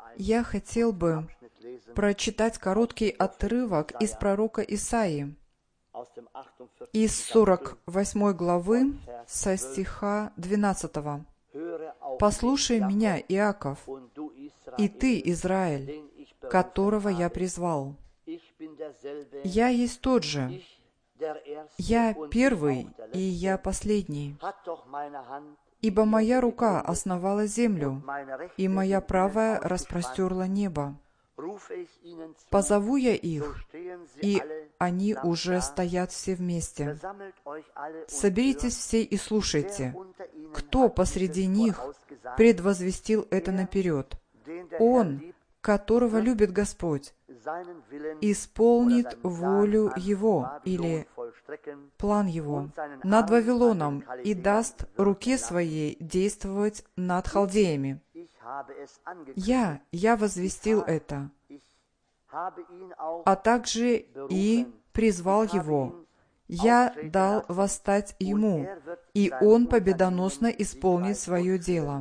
Я хотел бы прочитать короткий отрывок из пророка Исаии, из 48 главы, со стиха 12. «Послушай меня, Иаков, и ты, Израиль, которого я призвал. Я есть тот же, я первый, и я последний. Ибо моя рука основала землю, и моя правая распростерла небо. Позову я их, и они уже стоят все вместе. Соберитесь все и слушайте, кто посреди них предвозвестил это наперед. Он, которого любит Господь, исполнит волю Его, или план Его, над Вавилоном и даст руке своей действовать над халдеями. Я возвестил это, а также и призвал его. Я дал восстать ему, и он победоносно исполнит свое дело.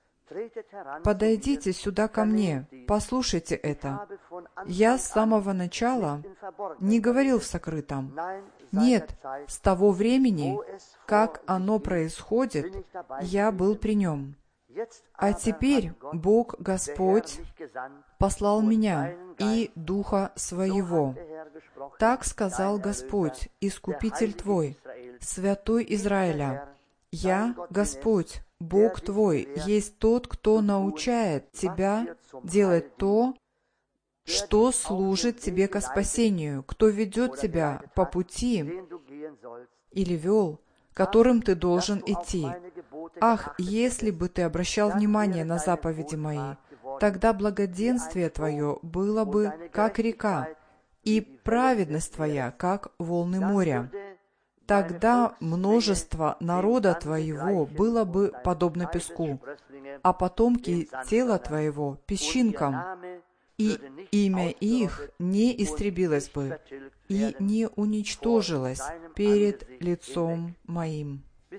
Подойдите сюда ко мне, послушайте это. Я с самого начала не говорил в сокрытом. Нет, с того времени, как оно происходит, я был при нем. А теперь Бог Господь послал меня и Духа Своего. Так сказал Господь, Искупитель твой, Святой Израиля. Я, Господь, Бог твой, есть тот, кто научает тебя делать то, что служит тебе ко спасению, кто ведет тебя по пути или вел, которым ты должен идти. Ах, если бы ты обращал внимание на заповеди мои, тогда благоденствие твое было бы, как река, и праведность твоя, как волны моря. Тогда множество народа твоего было бы подобно песку, а потомки тела твоего — песчинкам, и имя их не истребилось бы и не уничтожилось перед лицом моим».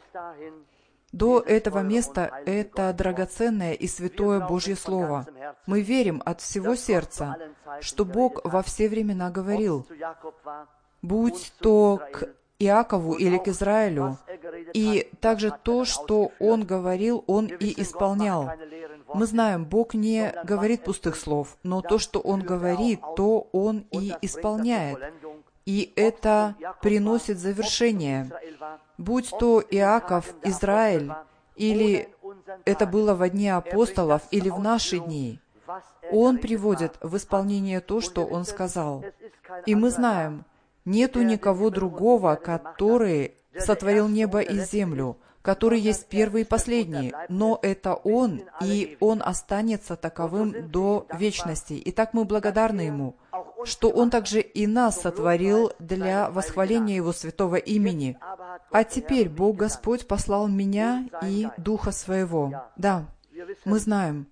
До этого места это драгоценное и святое Божье Слово. Мы верим от всего сердца, что Бог во все времена говорил, будь то к Иакову или к Израилю, и также то, что Он говорил, Он и исполнял. Мы знаем, Бог не говорит пустых слов, но то, что Он говорит, то Он и исполняет. И это приносит завершение. Будь то Иаков, Израиль, или это было во дни апостолов, или в наши дни, Он приводит в исполнение то, что Он сказал. И мы знаем, нету никого другого, который сотворил небо и землю, который есть первый и последний, но это Он, и Он останется таковым до вечности. Итак, мы благодарны Ему, что Он также и нас сотворил для восхваления Его святого имени. А теперь Бог Господь послал меня и Духа Своего. Да, мы знаем.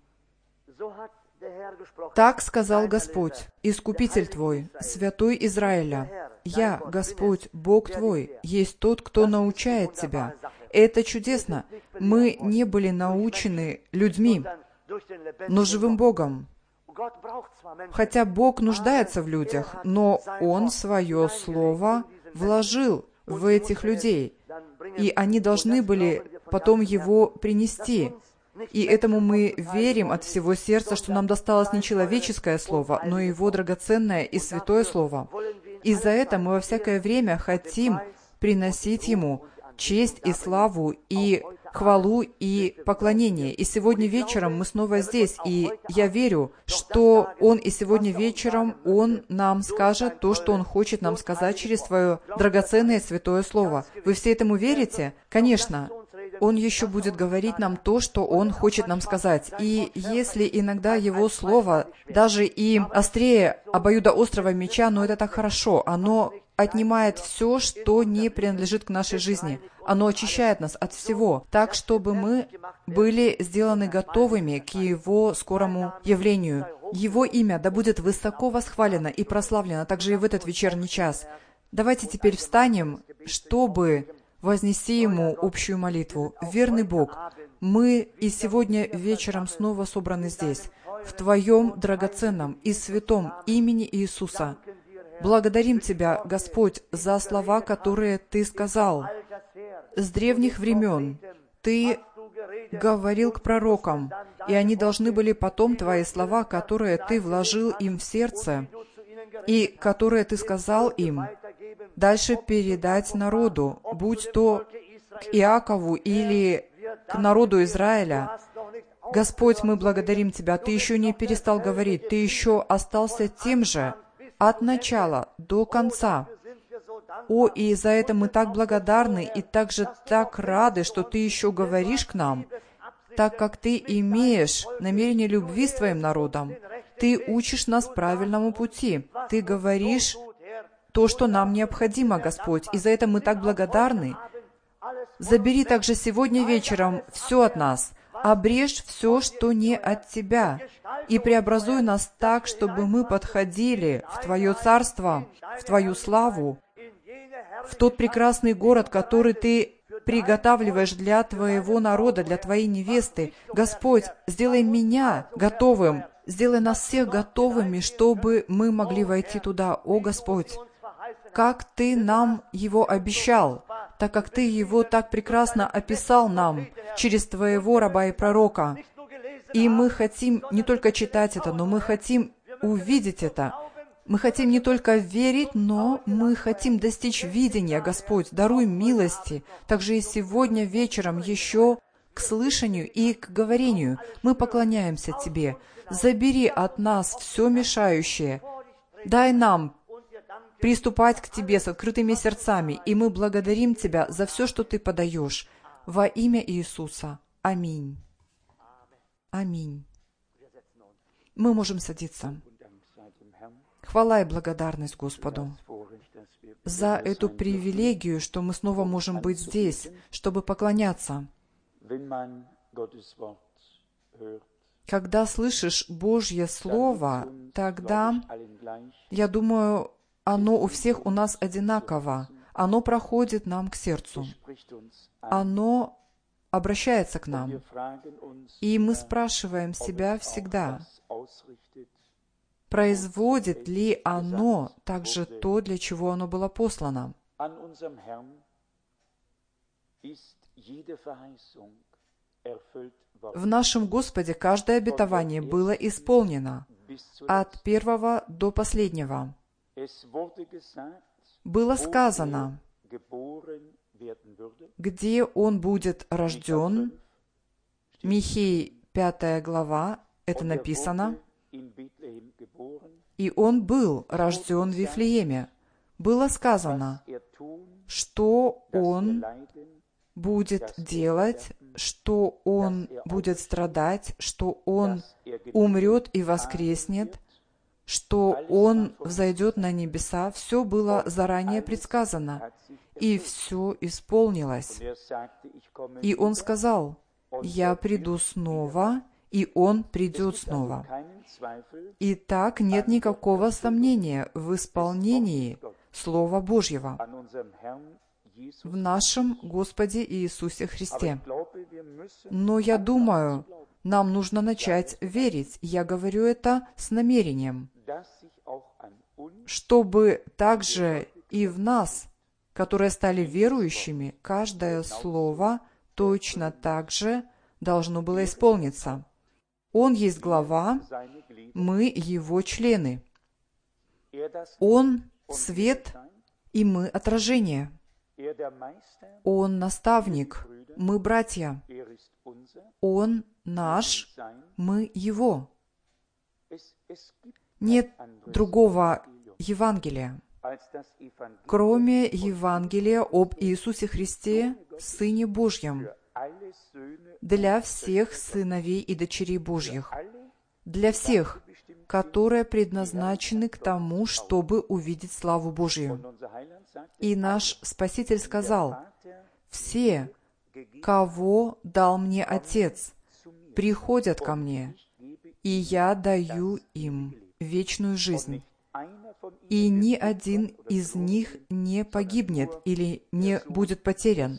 Так сказал Господь, Искупитель твой, Святой Израиля. Я, Господь, Бог твой, есть тот, кто научает тебя. Это чудесно. Мы не были научены людьми, но живым Богом. Хотя Бог нуждается в людях, но Он свое Слово вложил в этих людей, и они должны были потом его принести. И этому мы верим от всего сердца, что нам досталось не человеческое Слово, но Его драгоценное и святое Слово. И за это мы во всякое время хотим приносить Ему честь и славу, и хвалу, и поклонение. И сегодня вечером мы снова здесь, и я верю, что Он и сегодня вечером Он нам скажет то, что Он хочет нам сказать через Свое драгоценное святое Слово. Вы все этому верите? Конечно. Он еще будет говорить нам то, что Он хочет нам сказать. И если иногда Его Слово даже и острее обоюдоострого меча, но это так хорошо, оно отнимает все, что не принадлежит к нашей жизни. Оно очищает нас от всего, так, чтобы мы были сделаны готовыми к Его скорому явлению. Его имя да будет высоко восхвалено и прославлено также и в этот вечерний час. Давайте теперь встанем, чтобы вознеси Ему общую молитву. Верный Бог, мы и сегодня вечером снова собраны здесь. в Твоем драгоценном и святом имени Иисуса. Благодарим Тебя, Господь, за слова, которые Ты сказал. С древних времен Ты говорил к пророкам, и они должны были потом Твои слова, которые Ты вложил им в сердце, и которые Ты сказал им, дальше передать народу, будь то к Иакову или к народу Израиля. Господь, мы благодарим Тебя, Ты еще не перестал говорить, Ты еще остался тем же от начала до конца. О, и за это мы так благодарны и также так рады, что Ты еще говоришь к нам, так как Ты имеешь намерение любви с Твоим народом. Ты учишь нас правильному пути. Ты говоришь то, что нам необходимо, Господь, и за это мы так благодарны. Забери также сегодня вечером все от нас, обрежь все, что не от Тебя, и преобразуй нас так, чтобы мы подходили в Твое Царство, в Твою славу, в тот прекрасный город, который Ты приготавливаешь для Твоего народа, для Твоей невесты. Господь, сделай меня готовым, сделай нас всех готовыми, чтобы мы могли войти туда. О, Господь, как Ты нам его обещал, так как Ты его так прекрасно описал нам через Твоего раба и пророка. И мы хотим не только читать это, но мы хотим увидеть это. Мы хотим не только верить, но мы хотим достичь видения, Господь. Даруй милости. Также и сегодня вечером еще к слышанию и к говорению. Мы поклоняемся Тебе. Забери от нас все мешающее. Дай нам приступать к Тебе с открытыми сердцами, и мы благодарим Тебя за все, что Ты подаешь. Во имя Иисуса. Аминь. Аминь. Мы можем садиться. Хвала и благодарность Господу за эту привилегию, что мы снова можем быть здесь, чтобы поклоняться. Когда слышишь Божье Слово, тогда, я думаю, оно у всех у нас одинаково. Оно проходит нам к сердцу. Оно обращается к нам. И мы спрашиваем себя всегда, производит ли оно также то, для чего оно было послано? В нашем Господе каждое обетование было исполнено, от первого до последнего. Было сказано, где Он будет рожден. Михеи, 5 глава, это написано. И Он был рожден в Вифлееме. Было сказано, что Он будет делать, что Он будет страдать, что Он умрет и воскреснет, что Он взойдет на небеса. Все было заранее предсказано, и все исполнилось. И Он сказал, «Я приду снова», и Он придет снова. Итак, нет никакого сомнения в исполнении Слова Божьего в нашем Господе Иисусе Христе. Но я думаю, нам нужно начать верить. Я говорю это с намерением, чтобы также и в нас, которые стали верующими, каждое слово точно так же должно было исполниться. Он есть глава, мы Его члены. Он свет, и мы отражение. Он наставник, мы братья. Он наш, мы Его. Нет другого Евангелия, кроме Евангелия об Иисусе Христе, Сыне Божьем, для всех сыновей и дочерей Божьих, для всех, которые предназначены к тому, чтобы увидеть славу Божью. И наш Спаситель сказал, «Все, кого дал мне Отец, приходят ко мне, и я даю им вечную жизнь, и ни один из них не погибнет или не будет потерян,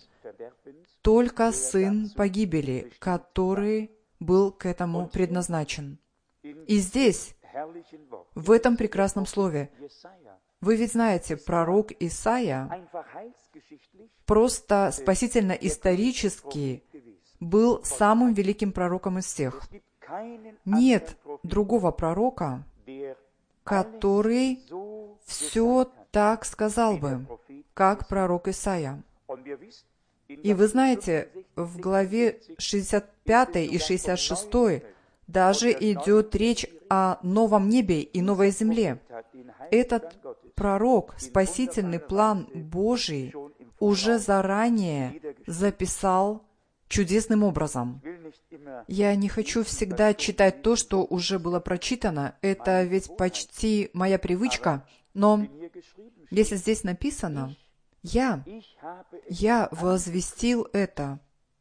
только сын погибели, который был к этому предназначен». И здесь, в этом прекрасном слове, вы ведь знаете, пророк Исаия просто спасительно-исторически был самым великим пророком из всех. Нет другого пророка, который все так сказал бы, как пророк Исаия. И вы знаете, в главе 65 и 66 даже идет речь о новом небе и новой земле. Этот пророк, спасительный план Божий, уже заранее записал чудесным образом. Я не хочу всегда читать то, что уже было прочитано. Это ведь почти моя привычка. Но если здесь написано, я возвестил это,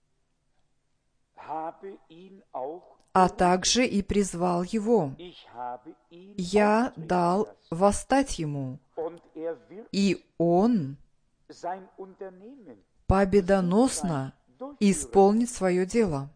а также и призвал его. Я дал восстать ему, и он победоносно исполнит свое дело.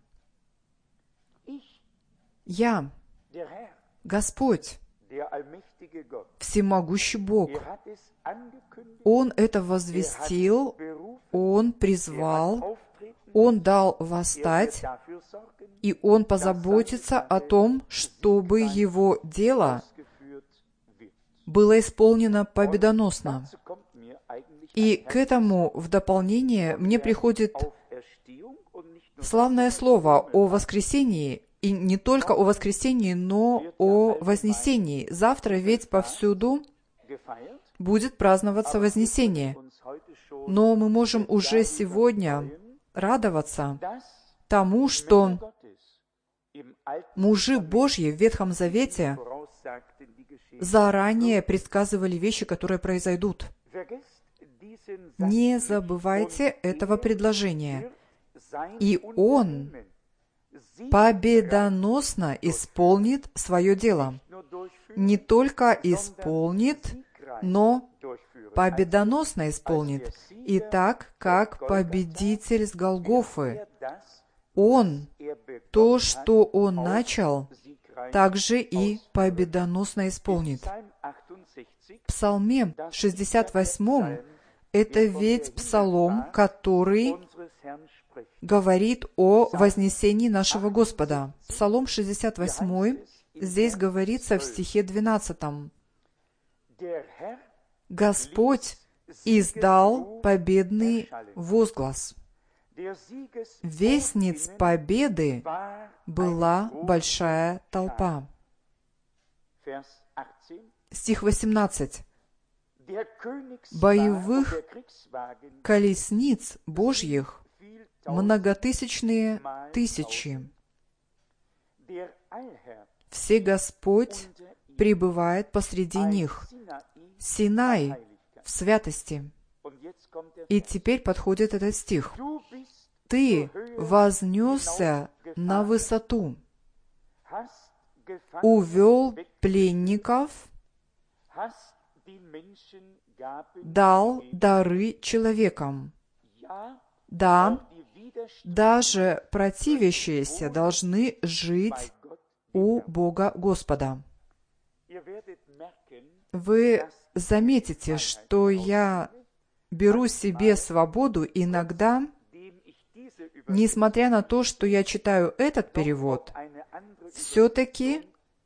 Я, Господь, всемогущий Бог. Он это возвестил, Он призвал, Он дал восстать, и Он позаботится о том, чтобы Его дело было исполнено победоносно. И к этому в дополнение мне приходит славное слово о воскресении, и не только о воскресении, но о вознесении. Завтра ведь повсюду будет праздноваться вознесение. Но мы можем уже сегодня радоваться тому, что мужи Божьи в Ветхом Завете заранее предсказывали вещи, которые произойдут. Не забывайте этого предложения. И Он победоносно исполнит свое дело. Не только исполнит, но победоносно исполнит. И так, как победитель с Голгофы. Он, то, что Он начал, также и победоносно исполнит. В Псалме 68 это ведь псалом, который говорит о вознесении нашего Господа. Псалом 68, здесь говорится в стихе 12. «Господь издал победный возглас. Вестниц победы была большая толпа». Стих 18. «Боевых колесниц Божьих многотысячные тысячи. Все Господь пребывает посреди них. Синай в святости». И теперь подходит этот стих. «Ты вознесся на высоту, увел пленников, дал дары человекам». Да, даже противящиеся должны жить у Бога Господа. Вы заметите, что я беру себе свободу иногда, несмотря на то, что я читаю этот перевод, все-таки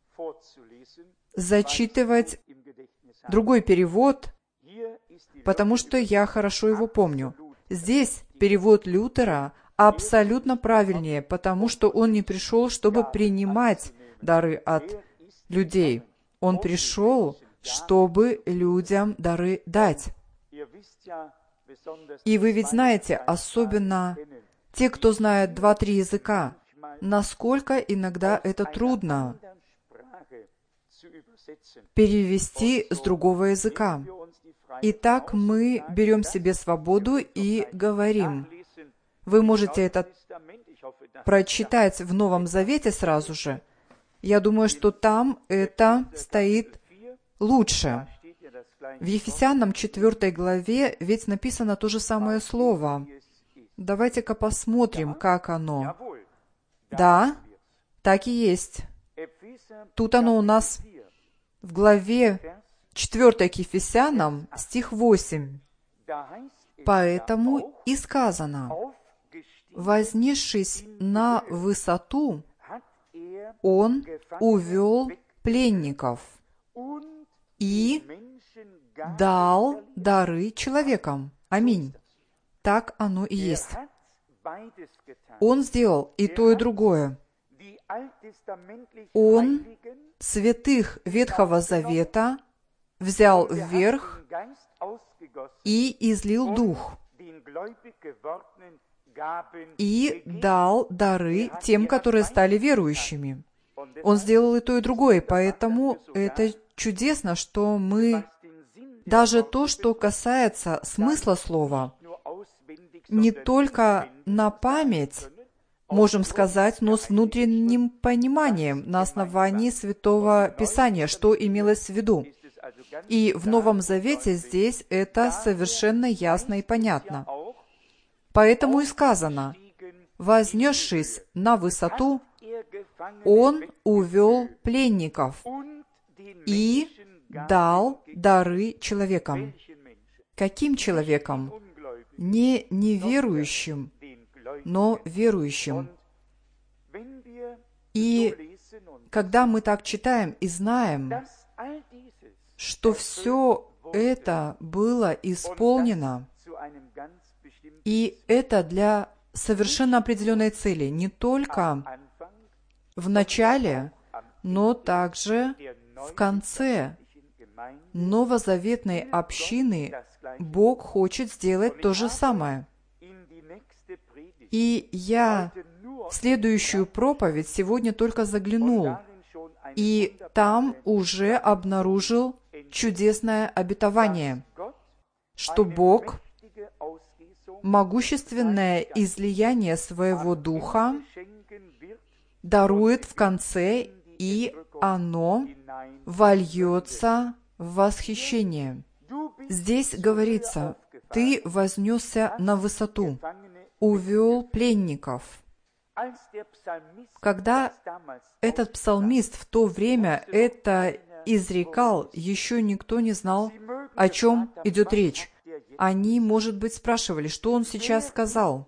зачитывать другой перевод, потому что я хорошо его помню. Здесь перевод Лютера абсолютно правильнее, потому что он не пришел, чтобы принимать дары от людей. Он пришел, чтобы людям дары дать. И вы ведь знаете, особенно те, кто знает 2-3 языка, насколько иногда это трудно перевести с другого языка. Итак, мы берем себе свободу и говорим. Вы можете это прочитать в Новом Завете сразу же. Я думаю, что там это стоит лучше. В Ефесянам 4 главе ведь написано то же самое слово. Давайте-ка посмотрим, как оно. Да, так и есть. Тут оно у нас в главе 4 к Ефесянам, стих 8. «Поэтому и сказано, вознесшись на высоту, Он увел пленников и дал дары человекам». Аминь. Так оно и есть. Он сделал и то, и другое. Он святых Ветхого Завета взял вверх и излил Дух, и дал дары тем, которые стали верующими. Он сделал и то, и другое, поэтому это чудесно, что мы даже то, что касается смысла слова, не только на память можем сказать, но с внутренним пониманием на основании Святого Писания, что имелось в виду. И в Новом Завете здесь это совершенно ясно и понятно. Поэтому и сказано, вознесшись на высоту, Он увел пленников и дал дары человекам. Каким человекам? Не неверующим, но верующим. И когда мы так читаем и знаем, что все это было исполнено, и это для совершенно определенной цели, не только в начале, но также в конце новозаветной общины Бог хочет сделать то же самое. И я в следующую проповедь сегодня только заглянул, и там уже обнаружил чудесное обетование, что Бог могущественное излияние своего Духа дарует в конце, и оно вольется в восхищение. Здесь говорится, «Ты вознесся на высоту, увел пленников». Когда этот псалмист в то время это изрекал, еще никто не знал, о чем идет речь. Они, может быть, спрашивали, что он сейчас сказал.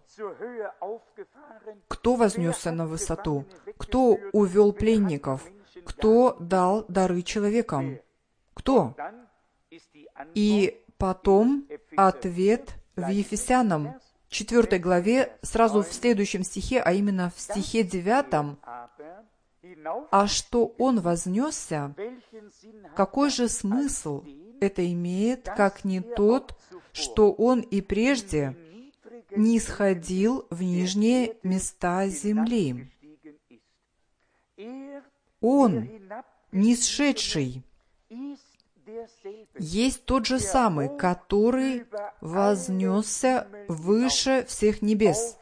Кто вознесся на высоту? Кто увел пленников? Кто дал дары человекам? Кто? И потом ответ в Ефесянам 4 главе, сразу в следующем стихе, а именно в стихе 9, «А что Он вознесся, какой же смысл это имеет, как не тот, что Он и прежде не сходил в нижние места земли? Он, нисшедший, есть тот же самый, который вознесся выше всех небес,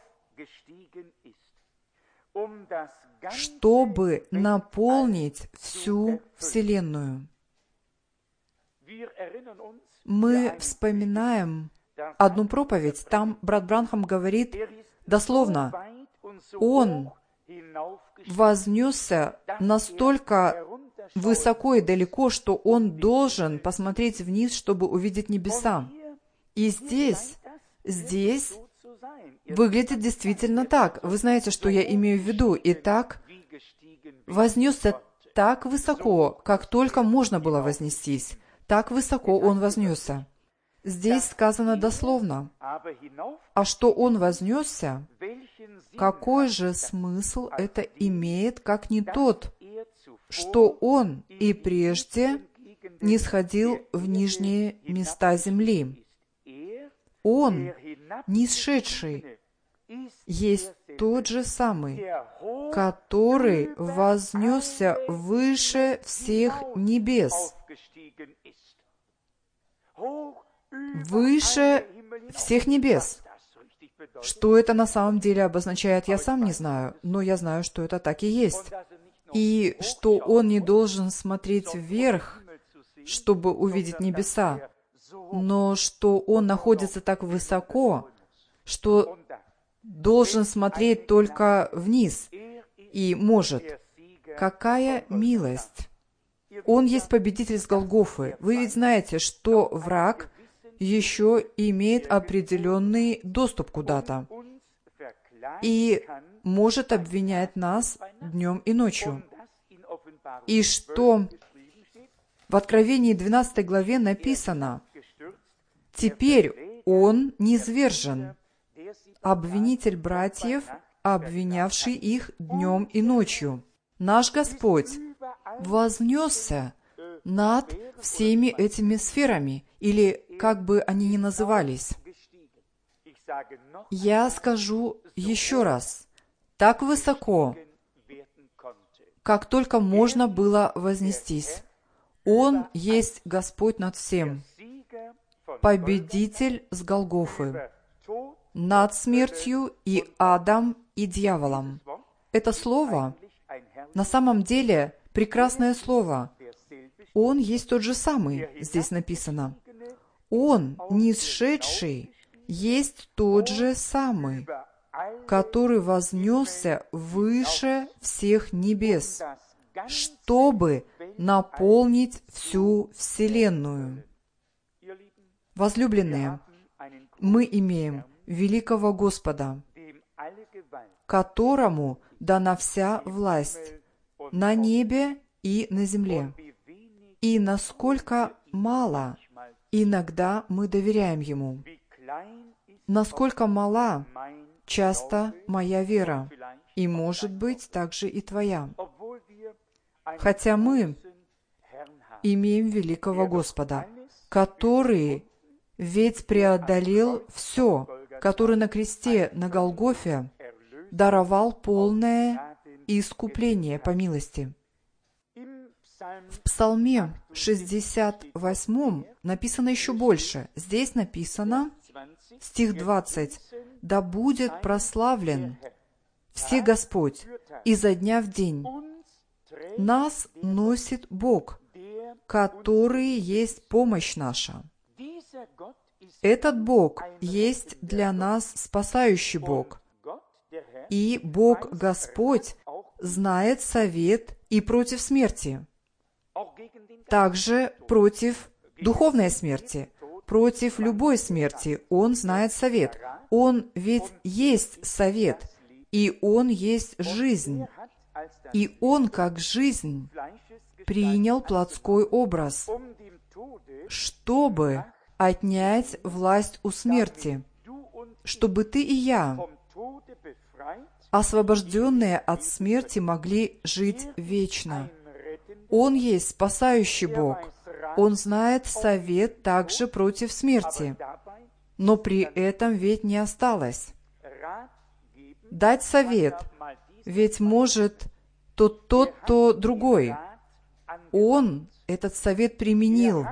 чтобы наполнить всю вселенную». Мы вспоминаем одну проповедь, там брат Бранхам говорит дословно, «Он вознесся настолько высоко и далеко, что Он должен посмотреть вниз, чтобы увидеть небеса». И здесь выглядит действительно так. Вы знаете, что я имею в виду. Итак, вознесся так высоко, как только можно было вознестись. Так высоко Он вознесся. Здесь сказано дословно. А что Он вознесся, какой же смысл это имеет, как не тот, что Он и прежде не сходил в нижние места земли? Он, нисшедший, есть тот же самый, который вознесся выше всех небес. Выше всех небес. Что это на самом деле обозначает, я сам не знаю, но я знаю, что это так и есть. И что Он не должен смотреть вверх, чтобы увидеть небеса, но что Он находится так высоко, что должен смотреть только вниз и может. Какая милость! Он есть победитель с Голгофы. Вы ведь знаете, что враг еще имеет определенный доступ куда-то и может обвинять нас днем и ночью. И что в Откровении 12 главе написано: «Теперь он низвержен, обвинитель братьев, обвинявший их днем и ночью». Наш Господь вознесся над всеми этими сферами, или как бы они ни назывались. Я скажу еще раз, так высоко, как только можно было вознестись. Он есть Господь над всем, победитель с Голгофы, над смертью и адом и дьяволом. Это слово на самом деле прекрасное слово. Он есть тот же самый, здесь написано. Он, нисшедший, есть тот же самый, который вознесся выше всех небес, чтобы наполнить всю вселенную. Возлюбленные, мы имеем великого Господа, которому дана вся власть на небе и на земле. И насколько мало иногда мы доверяем Ему, насколько мала часто моя вера, и, может быть, также и твоя. Хотя мы имеем великого Господа, который ведь преодолел все, который на кресте, на Голгофе, даровал полное искупление по милости. В Псалме 68 написано еще больше. Здесь написано, стих 20, «Да будет прославлен все Господь изо дня в день. Нас носит Бог, который есть помощь наша». Этот Бог есть для нас спасающий Бог. И Бог Господь знает совет и против смерти, также против духовной смерти, против любой смерти. Он знает совет. Он ведь есть совет, и Он есть жизнь. И Он, как жизнь, принял плотской образ, чтобы отнять власть у смерти, чтобы ты и я, освобожденные от смерти, могли жить вечно. Он есть спасающий Бог. Он знает совет также против смерти. Но при этом ведь не осталось. Дать совет, ведь может то тот, то другой. Он этот совет применил.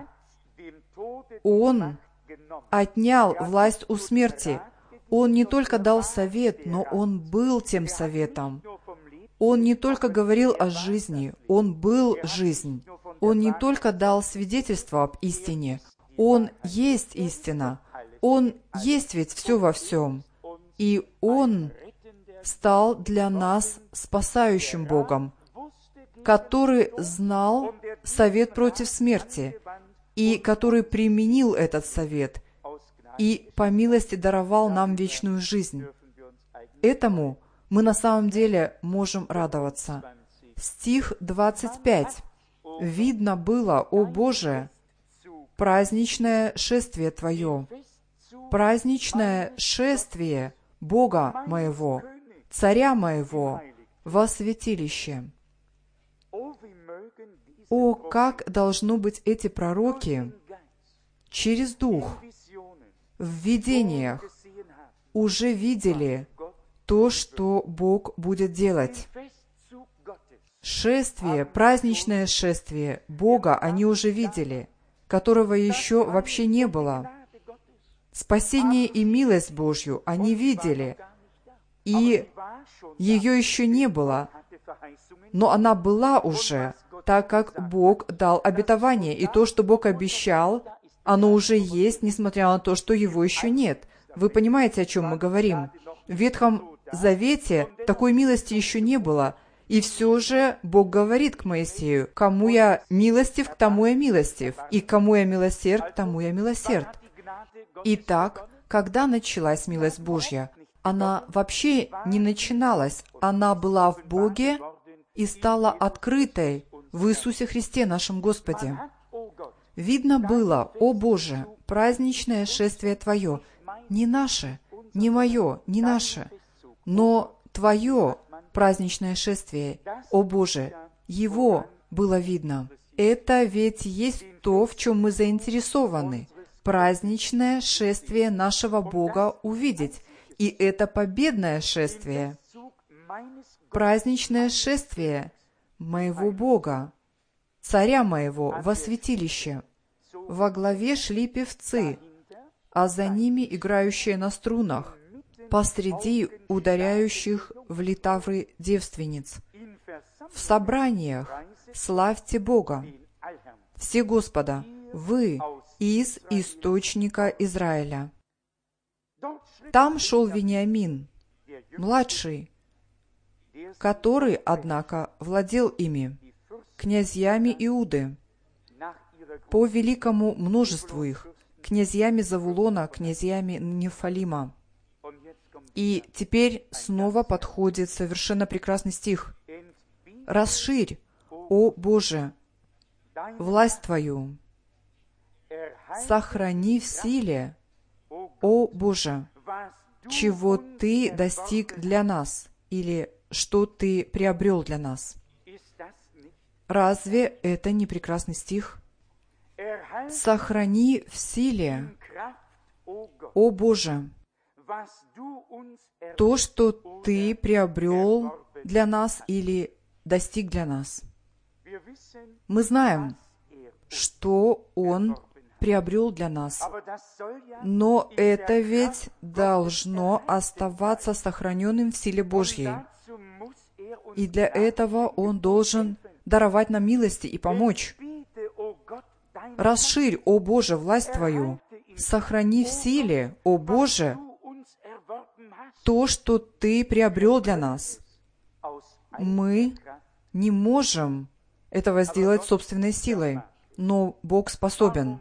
Он отнял власть у смерти. Он не только дал совет, но Он был тем советом. Он не только говорил о жизни, Он был жизнь. Он не только дал свидетельство об истине, Он есть истина. Он есть ведь все во всем. И Он стал для нас спасающим Богом, который знал совет против смерти, и который применил этот совет, и по милости даровал нам вечную жизнь. Этому мы на самом деле можем радоваться. Стих 25. «Видно было, о Боже, праздничное шествие Твое, праздничное шествие Бога моего, Царя моего, во святилище». О, как должно быть эти пророки через Дух, в видениях, уже видели то, что Бог будет делать. Шествие, праздничное шествие Бога они уже видели, которого еще вообще не было. Спасение и милость Божью они видели, и ее еще не было, но она была уже, так как Бог дал обетование, и то, что Бог обещал, оно уже есть, несмотря на то, что его еще нет. Вы понимаете, о чем мы говорим? В Ветхом Завете такой милости еще не было, И все же Бог говорит к Моисею: «Кому я милостив, к тому я милостив, и кому я милосерд, к тому я милосерд». Итак, когда началась милость Божья? Она вообще не начиналась. Она была в Боге и стала открытой в Иисусе Христе, нашем Господе. Видно было: «О Боже, праздничное шествие Твое, не наше, не мое, не наше, но Твое праздничное шествие, о Боже, его было видно». Это ведь есть то, в чем мы заинтересованы. Праздничное шествие нашего Бога увидеть. И это победное шествие. Праздничное шествие моего Бога, царя моего, во святилище. Во главе шли певцы, а за ними играющие на струнах, посреди ударяющих в литавры девственниц. В собраниях славьте Бога, все Господа, вы из источника Израиля. Там шел Вениамин, младший, который, однако, владел ими, князьями Иуды, по великому множеству их, князьями Завулона, князьями Нефалима. И теперь снова подходит совершенно прекрасный стих. «Расширь, о Боже, власть Твою, сохрани в силе, о Боже, чего Ты достиг для нас, или что Ты приобрел для нас». Разве это не прекрасный стих? «Сохрани в силе, о Боже, то, что Ты приобрел для нас или достиг для нас». Мы знаем, что Он приобрел для нас, но это ведь должно оставаться сохраненным в силе Божьей. И для этого Он должен даровать нам милости и помочь. «Расширь, о Боже, власть Твою, сохрани в силе, о Боже, то, что Ты приобрел для нас». Мы не можем этого сделать собственной силой, но Бог способен.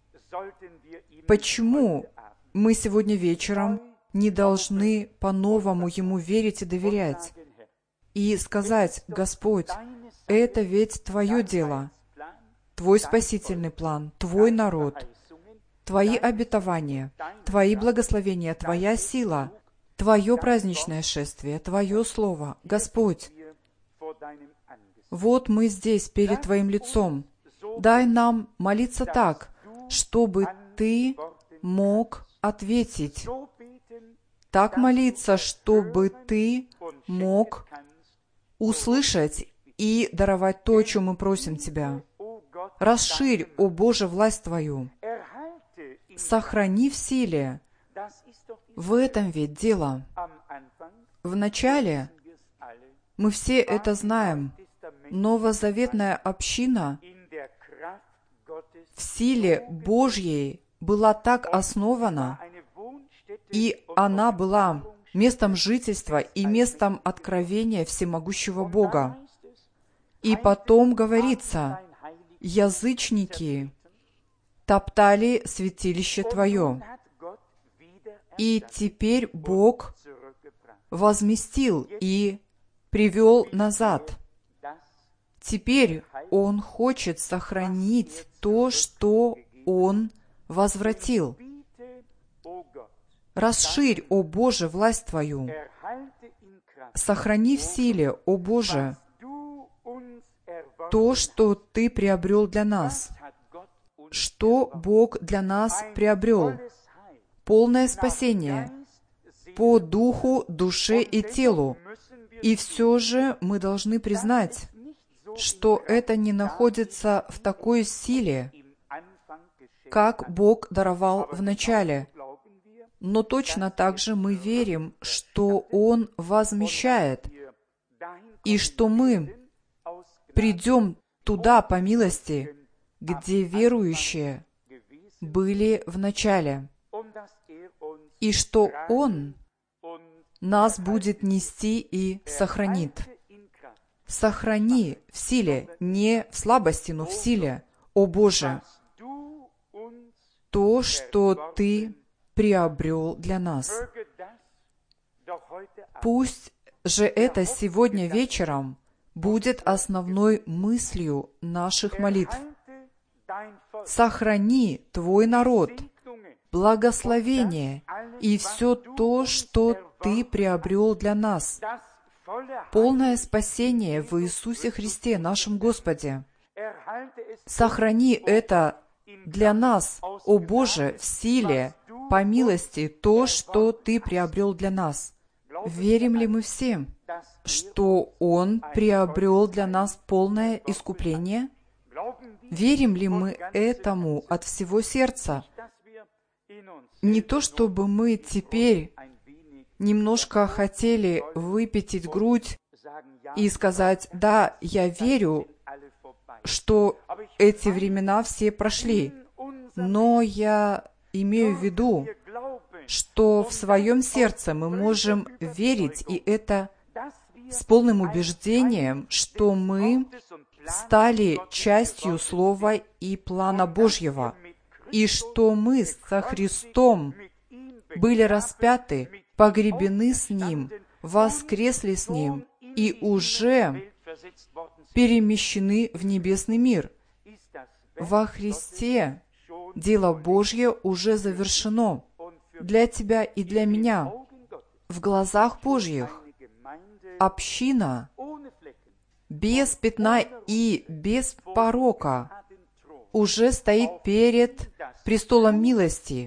Почему мы сегодня вечером не должны по-новому Ему верить и доверять? И сказать: «Господь, это ведь Твое дело, Твой спасительный план, Твой народ, Твои обетования, Твои благословения, Твоя сила, Твое праздничное шествие, Твое Слово. Господь, вот мы здесь перед Твоим лицом. Дай нам молиться так, чтобы Ты мог ответить. Так молиться, чтобы Ты мог услышать и даровать то, о чем мы просим Тебя. Расширь, о Боже, власть Твою. Сохрани в силе. В этом ведь дело. В начале, мы все это знаем, новозаветная община в силе Божьей была так основана, и она была местом жительства и местом откровения всемогущего Бога. И потом говорится: язычники топтали святилище Твое. И теперь Бог возместил и привел назад. Теперь Он хочет сохранить то, что Он возвратил. Расширь, о Боже, власть Твою. Сохрани в силе, о Боже, то, что Ты приобрел для нас. Что Бог для нас приобрел? Полное спасение по духу, душе и телу. И все же мы должны признать, что это не находится в такой силе, как Бог даровал в начале. Но точно так же мы верим, что Он возмещает, и что мы придем туда по милости, где верующие были в начале, и что Он нас будет нести и сохранит. сохрани в силе, не в слабости, но в силе, о Боже, то, что Ты приобрел для нас. Пусть же это сегодня вечером будет основной мыслью наших молитв. Сохрани Твой народ, благословение и все то, что Ты приобрел для нас. Полное спасение в Иисусе Христе, нашем Господе. Сохрани это для нас, о Боже, в силе, по милости, то, что Ты приобрел для нас. Верим ли мы все, что Он приобрел для нас полное искупление? Верим ли мы этому от всего сердца? Не то, чтобы мы теперь немножко хотели выпятить грудь и сказать: «Да, я верю, что эти времена все прошли», но я имею в виду, что в своем сердце мы можем верить, и это с полным убеждением, что мы стали частью Слова и плана Божьего, и что мы со Христом были распяты, погребены с Ним, воскресли с Ним и уже перемещены в небесный мир. Во Христе дело Божье уже завершено для тебя и для меня. В глазах Божьих община без пятна и без порока уже стоит перед престолом милости,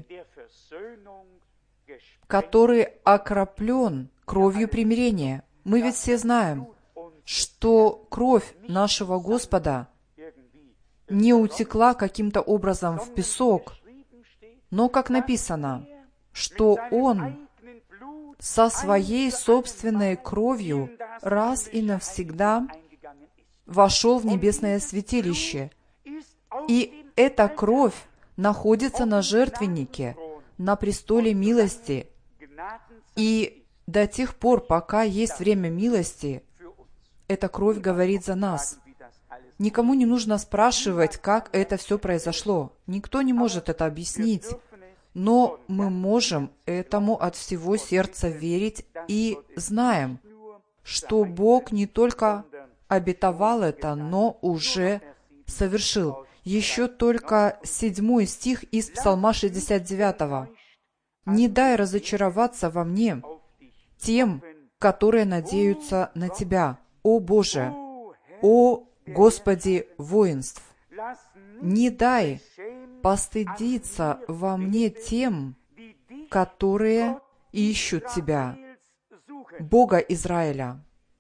который окроплен кровью примирения. Мы ведь все знаем, что кровь нашего Господа не утекла каким-то образом в песок, но, как написано, что Он со своей собственной кровью раз и навсегда вошел в небесное святилище. И эта кровь находится на жертвеннике, на престоле милости. И до тех пор, пока есть время милости, эта кровь говорит за нас. Никому не нужно спрашивать, как это все произошло. Никто не может это объяснить. Но мы можем этому от всего сердца верить и знаем, что Бог не только обетовал это, но уже совершил. Еще только 7 стих из Псалма 69. «Не дай разочароваться во мне тем, которые надеются на Тебя, о Боже, о Господи воинств. Не дай постыдиться во мне тем, которые ищут Тебя, Бога Израиля».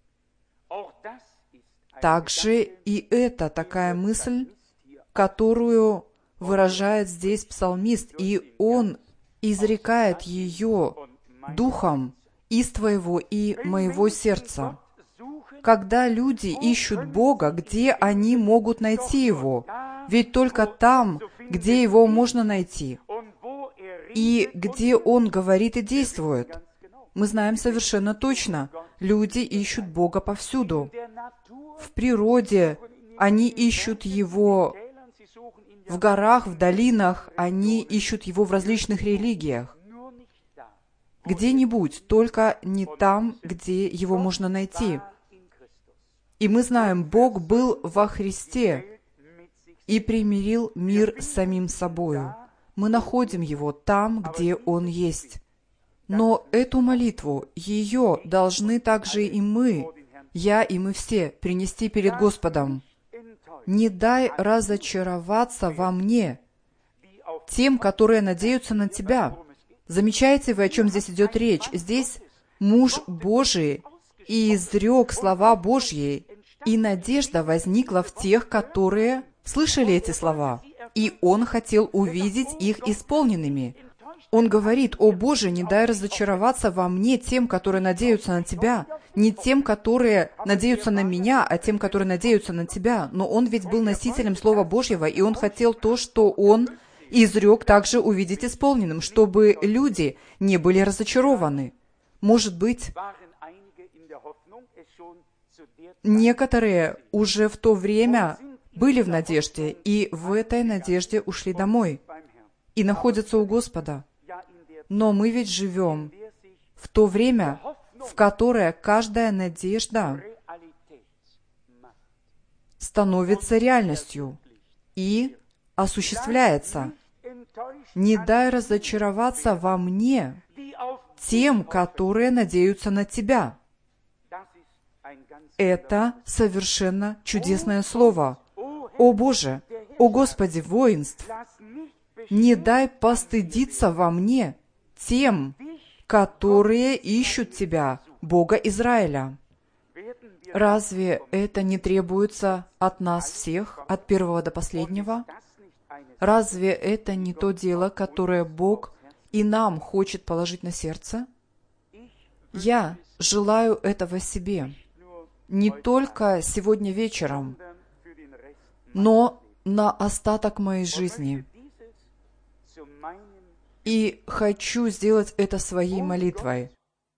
Также и это такая мысль, которую выражает здесь псалмист, и он изрекает ее духом из твоего и моего сердца. Когда люди ищут Бога, где они могут найти Его? Ведь только там, где Его можно найти, и где Он говорит и действует. Мы знаем совершенно точно, люди ищут Бога повсюду. В природе они ищут Его, в горах, в долинах, они ищут Его в различных религиях. Где-нибудь, только не там, где Его можно найти. И мы знаем, Бог был во Христе и примирил мир с самим собою. Мы находим Его там, где Он есть. Но эту молитву, ее должны также и мы, я и мы все, принести перед Господом. «Не дай разочароваться во мне тем, которые надеются на Тебя». Замечаете вы, о чем здесь идет речь? Здесь муж Божий и изрек слова Божьи, и надежда возникла в тех, которые слышали эти слова, и он хотел увидеть их исполненными. Он говорит: «О Боже, не дай разочароваться во мне тем, которые надеются на Тебя». Не тем, которые надеются на меня, а тем, которые надеются на Тебя. Но он ведь был носителем Слова Божьего, и он хотел то, что он изрек, также увидеть исполненным, чтобы люди не были разочарованы. Может быть, Некоторые уже в то время были в надежде, и в этой надежде ушли домой и находятся у Господа. Но мы ведь живем в то время, в которое каждая надежда становится реальностью и осуществляется. Не дай разочароваться во мне тем, которые надеются на Тебя. Это совершенно чудесное слово. О Боже, о Господи воинств, не дай постыдиться во мне тем, которые ищут Тебя, Бога Израиля. Разве это не требуется от нас всех, от первого до последнего? Разве это не то дело, которое Бог и нам хочет положить на сердце? Я желаю этого себе, не только сегодня вечером, но на остаток моей жизни. И хочу сделать это своей молитвой.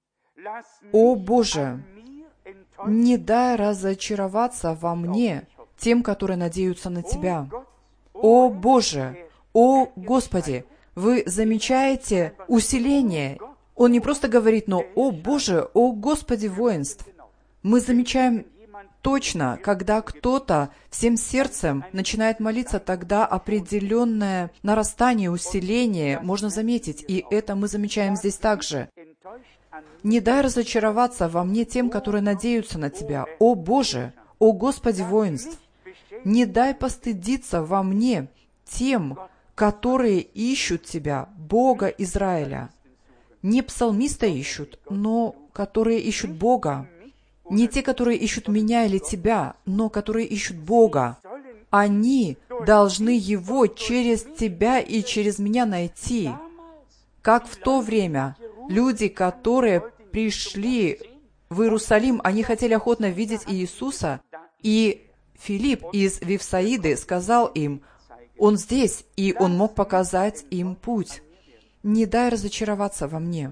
О Боже, не дай разочароваться во мне тем, которые надеются на Тебя. О Боже, о Господи, вы замечаете усиление. Он не просто говорит, но «О Боже, о Господи воинств». Мы замечаем точно, когда кто-то всем сердцем начинает молиться, тогда определенное нарастание, усиление можно заметить, и это мы замечаем здесь также. Не дай разочароваться во мне тем, которые надеются на Тебя. О Боже, о Господи воинств, не дай постыдиться во мне тем, которые ищут Тебя, Бога Израиля. Не псалмиста ищут, но которые ищут Бога. Не те, которые ищут меня или Тебя, но которые ищут Бога. Они должны Его через Тебя и через меня найти. Как в то время люди, которые пришли в Иерусалим, они хотели охотно видеть Иисуса, и Филипп из Вифсаиды сказал им, «Он здесь», и он мог показать им путь. Не дай разочароваться во мне.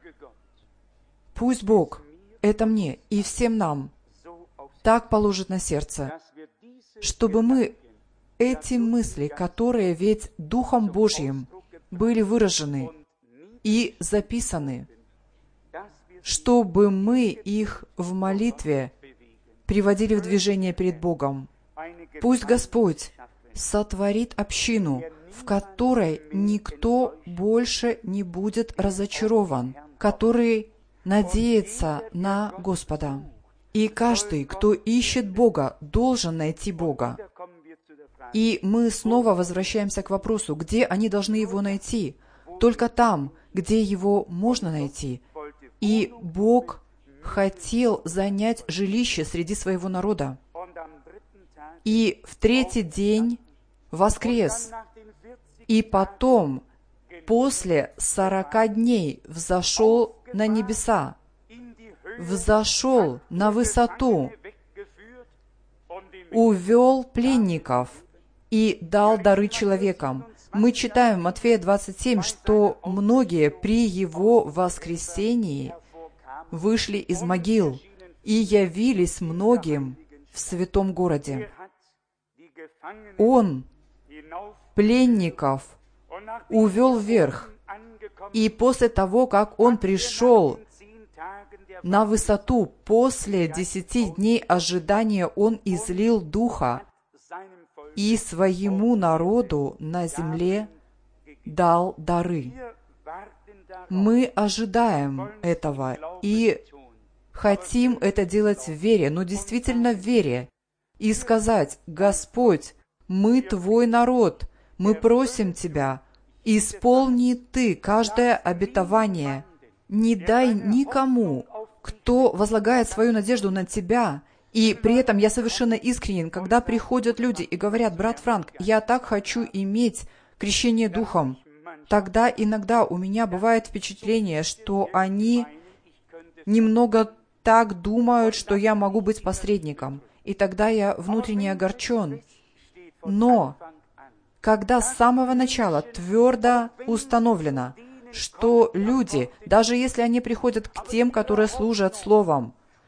Пусть Бог это мне и всем нам так положит на сердце, чтобы мы эти мысли, которые ведь Духом Божьим были выражены и записаны, чтобы мы их в молитве приводили в движение перед Богом. Пусть Господь сотворит общину, в которой никто больше не будет разочарован, который надеется на Господа. И каждый, кто ищет Бога, должен найти Бога. И мы снова возвращаемся к вопросу, где они должны Его найти? Только там, где Его можно найти. И Бог хотел занять жилище среди своего народа. И в третий день воскрес. И потом, после 40 дней, взошел на небеса, взошел на высоту, увел пленников и дал дары человекам. Мы читаем в Матфея 27, что многие при Его воскресении вышли из могил и явились многим в святом городе. Он пленников увел вверх, и после того, как он пришел на высоту, после 10 дней ожидания, он излил Духа и своему народу на земле дал дары. Мы ожидаем этого и хотим это делать в вере, но действительно в вере, и сказать: «Господь, мы Твой народ, мы просим Тебя, исполни Ты каждое обетование, не дай никому, кто возлагает свою надежду на Тебя». И при этом я совершенно искренен, когда приходят люди и говорят: «Брат Франк, я так хочу иметь крещение Духом», тогда иногда у меня бывает впечатление, что они немного так думают, что я могу быть посредником, и тогда я внутренне огорчен. Но когда с самого начала твердо установлено, что люди, даже если они приходят к тем, которые служат Словом,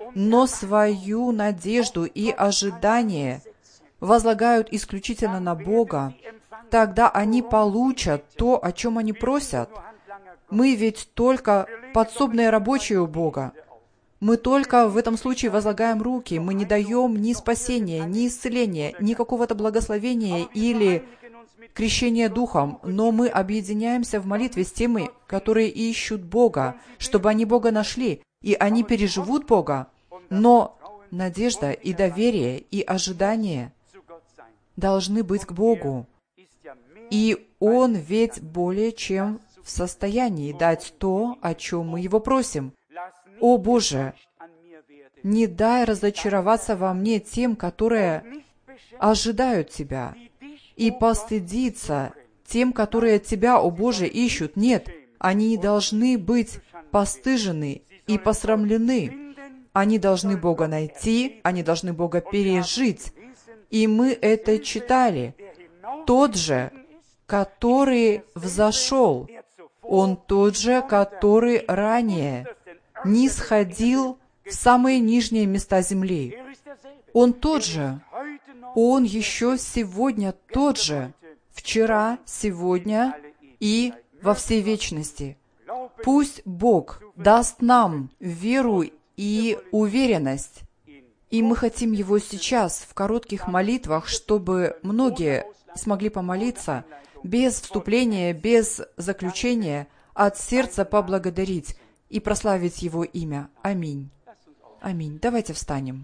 но свою надежду и ожидание возлагают исключительно на Бога, тогда они получат то, о чем они просят. Мы ведь только подсобные рабочие у Бога. Мы только в этом случае возлагаем руки, мы не даем ни спасения, ни исцеления, ни какого-то благословения или крещения Духом, но мы объединяемся в молитве с теми, которые ищут Бога, чтобы они Бога нашли, и они переживут Бога. Но надежда и доверие и ожидание должны быть к Богу. И Он ведь более чем в состоянии дать то, о чем мы Его просим. О Боже, не дай разочароваться во мне тем, которые ожидают Тебя, и постыдиться тем, которые Тебя, о Боже, ищут. Нет, они не должны быть постыжены и посрамлены. Они должны Бога найти, они должны Бога пережить. И мы это читали. Тот же, который взошел, Он тот же, который ранее нисходил в самые нижние места земли. Он тот же. Он еще сегодня тот же. Вчера, сегодня и во всей вечности. Пусть Бог даст нам веру и уверенность. И мы хотим Его сейчас в коротких молитвах, чтобы многие смогли помолиться без вступления, без заключения, от сердца поблагодарить и прославить Его имя. Аминь. Аминь. Давайте встанем.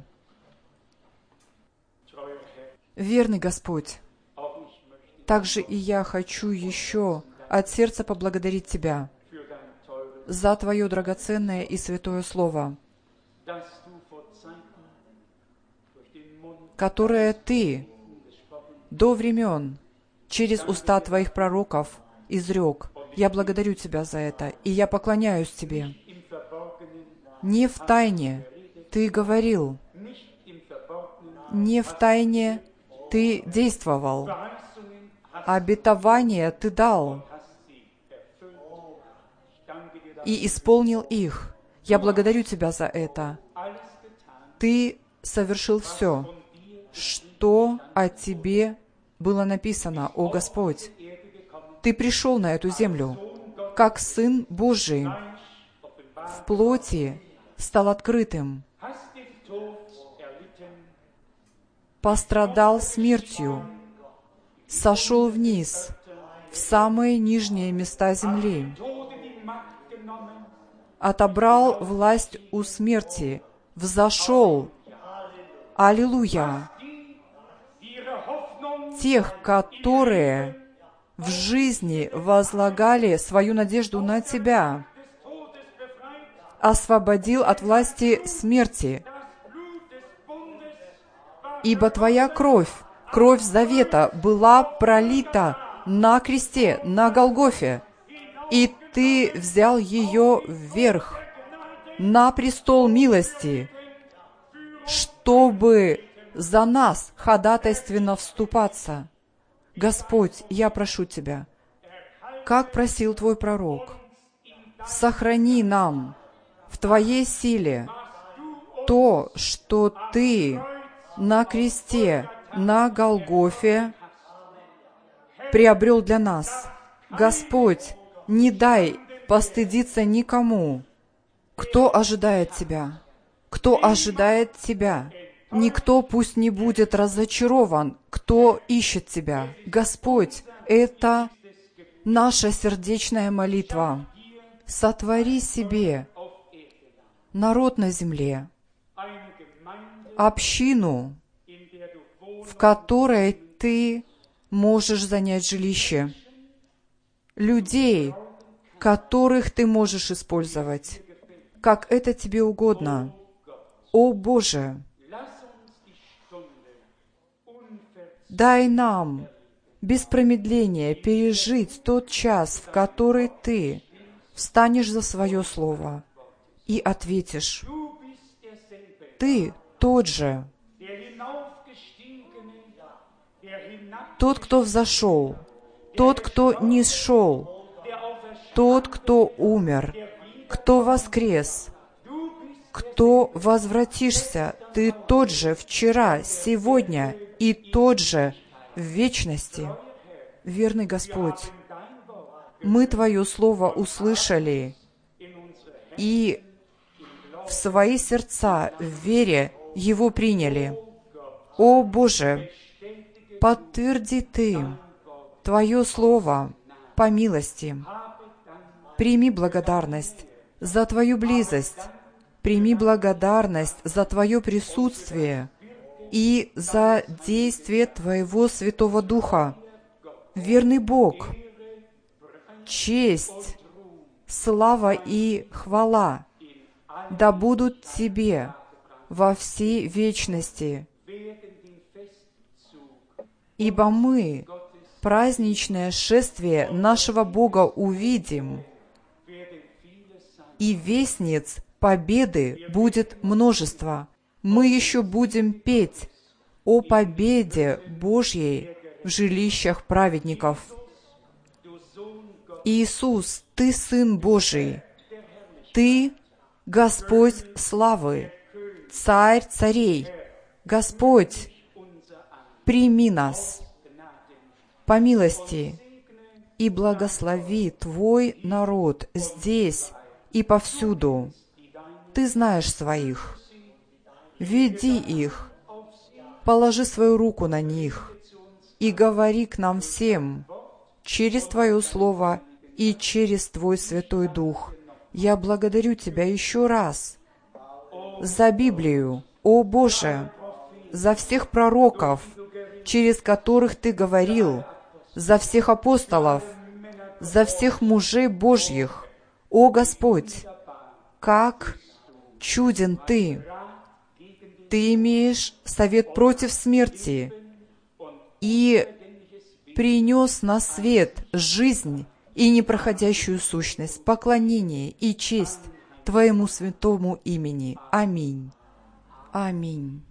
Верный Господь, также и я хочу еще от сердца поблагодарить Тебя за Твое драгоценное и святое Слово, которое Ты до времен через уста Твоих пророков изрек. Я благодарю Тебя за это, и я поклоняюсь Тебе. Не в тайне Ты говорил, не в тайне Ты действовал, обетования Ты дал и исполнил их. Я благодарю Тебя за это. Ты совершил все, что о Тебе было написано, о Господь. Ты пришел на эту землю, как Сын Божий, в плоти стал открытым, пострадал смертью, сошел вниз, в самые нижние места земли, отобрал власть у смерти, взошел. Аллилуйя! Тех, которые в жизни возлагали свою надежду на Тебя, освободил от власти смерти. Ибо Твоя кровь, кровь завета, была пролита на кресте, на Голгофе, и Ты взял ее вверх, на престол милости, чтобы за нас ходатайственно вступаться. Господь, я прошу Тебя, как просил Твой пророк, сохрани нам в Твоей силе то, что Ты на кресте, на Голгофе приобрел для нас. Господь, не дай постыдиться никому. Кто ожидает Тебя? Кто ожидает Тебя? Никто пусть не будет разочарован, кто ищет Тебя. Господь, это наша сердечная молитва. Сотвори себе народ на земле, общину, в которой Ты можешь занять жилище, людей, которых Ты можешь использовать, как это Тебе угодно. О Боже, дай нам без промедления пережить тот час, в который Ты встанешь за свое слово и ответишь. Ты тот же, тот, кто взошел, тот, кто нисшел, тот, кто умер, кто воскрес. кто возвратишься, Ты тот же вчера, сегодня и тот же в вечности. Верный Господь, мы Твое Слово услышали и в свои сердца в вере его приняли. О Боже, подтверди Ты Твое Слово по милости. Прими благодарность за Твою близость, прими благодарность за Твое присутствие и за действие Твоего Святого Духа. Верный Бог, честь, слава и хвала да будут Тебе во всей вечности, ибо мы праздничное шествие нашего Бога увидим, и вестниц победы будет множество. Мы еще будем петь о победе Божьей в жилищах праведников. Иисус, Ты Сын Божий, Ты Господь славы, Царь царей. Господь, прими нас по милости и благослови Твой народ здесь и повсюду. Ты знаешь своих. Веди их, положи свою руку на них и говори к нам всем через Твое Слово и через Твой Святой Дух. Я благодарю Тебя еще раз за Библию, о Боже, за всех пророков, через которых Ты говорил, за всех апостолов, за всех мужей Божьих. О Господь, как чуден Ты! Ты имеешь совет против смерти и принес на свет жизнь и непроходящую сущность, поклонение и честь Твоему святому имени. Аминь. Аминь.